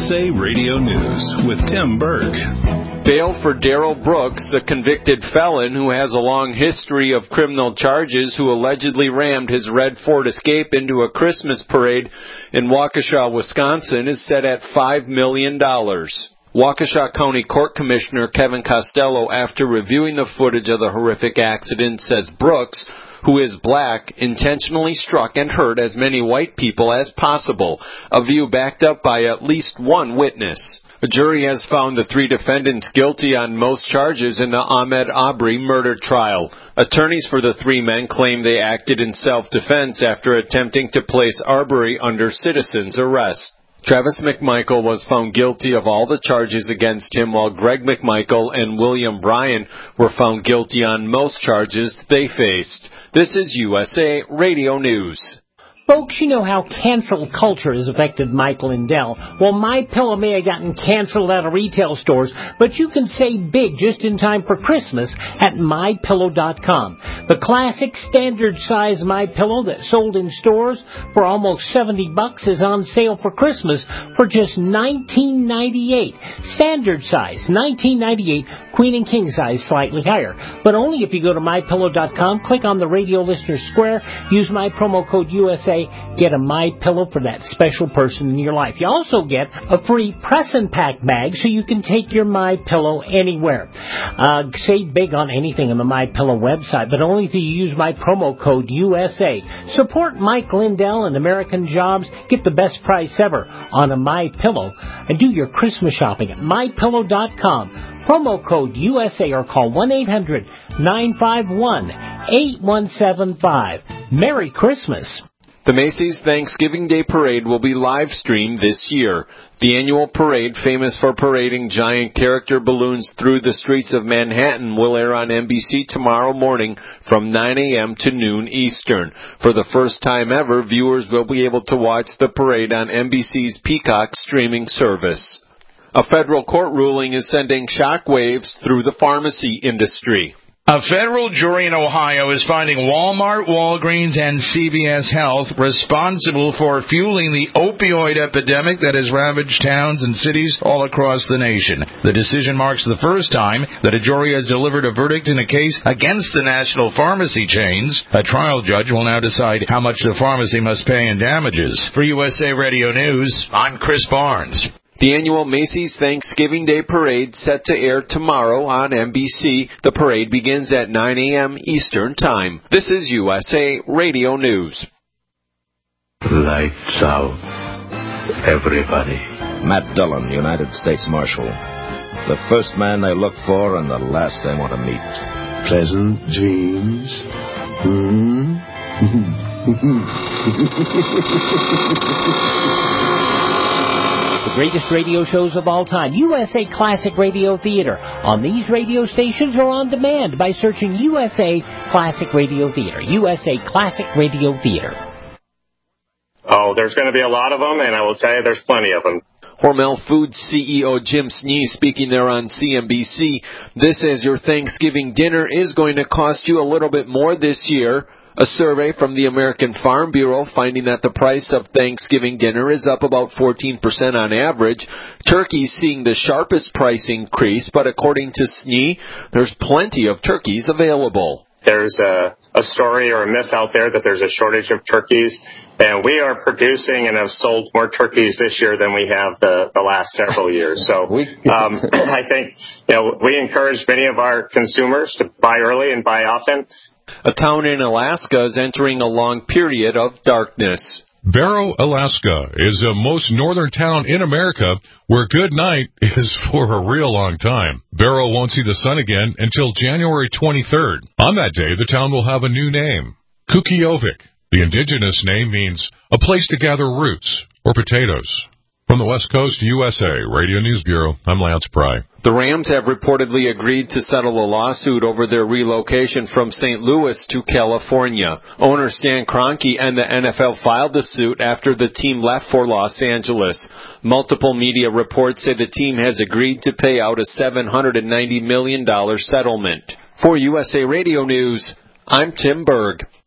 USA Radio News with Tim Berg. Bail for Darrell Brooks, a convicted felon who has a long history of criminal charges who allegedly rammed his red Ford Escape into a Christmas parade in Waukesha, Wisconsin, is set at $5 million. Waukesha County Court Commissioner Kevin Costello, after reviewing the footage of the horrific accident, says Brooks, who is black, intentionally struck and hurt as many white people as possible, a view backed up by at least one witness. A jury has found the three defendants guilty on most charges in the Ahmed Aubrey murder trial. Attorneys for the three men claim they acted in self-defense after attempting to place Aubrey under citizen's arrest. Travis McMichael was found guilty of all the charges against him, while Greg McMichael and William Bryan were found guilty on most charges they faced. This is USA Radio News. Folks, you know how cancel culture has affected Mike Lindell. Well, MyPillow may have gotten canceled out of retail stores, but you can save big just in time for Christmas at MyPillow.com. The classic standard size MyPillow that sold in stores for almost $70 is on sale for Christmas for just $19.98. Standard size, $19.98. Queen and king size, slightly higher. But only if you go to MyPillow.com, click on the radio listener square, use my promo code USA, get a MyPillow for that special person in your life. You also get a free press and pack bag so you can take your MyPillow anywhere. Save big on anything on the MyPillow website, but only if you use my promo code USA. Support Mike Lindell and American Jobs. Get the best price ever on a MyPillow and do your Christmas shopping at MyPillow.com. Promo code USA or call 1-800-951-8175. Merry Christmas. The Macy's Thanksgiving Day Parade will be live-streamed this year. The annual parade, famous for parading giant character balloons through the streets of Manhattan, will air on NBC tomorrow morning from 9 a.m. to noon Eastern. For the first time ever, viewers will be able to watch the parade on NBC's Peacock streaming service. A federal court ruling is sending shockwaves through the pharmacy industry. A federal jury in Ohio is finding Walmart, Walgreens, and CVS Health responsible for fueling the opioid epidemic that has ravaged towns and cities all across the nation. The decision marks the first time that a jury has delivered a verdict in a case against the national pharmacy chains. A trial judge will now decide how much the pharmacy must pay in damages. For USA Radio News, I'm Chris Barnes. The annual Macy's Thanksgiving Day Parade set to air tomorrow on NBC. The parade begins at 9 a.m. Eastern Time. This is USA Radio News. Lights out, everybody. Matt Dillon, United States Marshal. The first man they look for and the last they want to meet. Pleasant dreams. The greatest radio shows of all time, USA Classic Radio Theater, on these radio stations or on demand by searching USA Classic Radio Theater. USA Classic Radio Theater. Oh, there's going to be a lot of them, and I will tell you there's plenty of them. Hormel Foods CEO Jim Snee speaking there on CNBC. This as your Thanksgiving dinner is going to cost you a little bit more this year. A survey from the American Farm Bureau finding that the price of Thanksgiving dinner is up about 14% on average. Turkey's seeing the sharpest price increase, but according to Snee, there's plenty of turkeys available. There's a story or a myth out there that there's a shortage of turkeys, and we are producing and have sold more turkeys this year than we have the last several years. So I think we encourage many of our consumers to buy early and buy often. A town in Alaska is entering a long period of darkness. Barrow, Alaska is the most northern town in America where good night is for a real long time. Barrow won't see the sun again until January 23rd. On that day, the town will have a new name, Kukiovik. The indigenous name means a place to gather roots or potatoes. From the West Coast, USA Radio News Bureau, I'm Lance Pry. The Rams have reportedly agreed to settle a lawsuit over their relocation from St. Louis to California. Owner Stan Kroenke and the NFL filed the suit after the team left for Los Angeles. Multiple media reports say the team has agreed to pay out a $790 million settlement. For USA Radio News, I'm Tim Berg.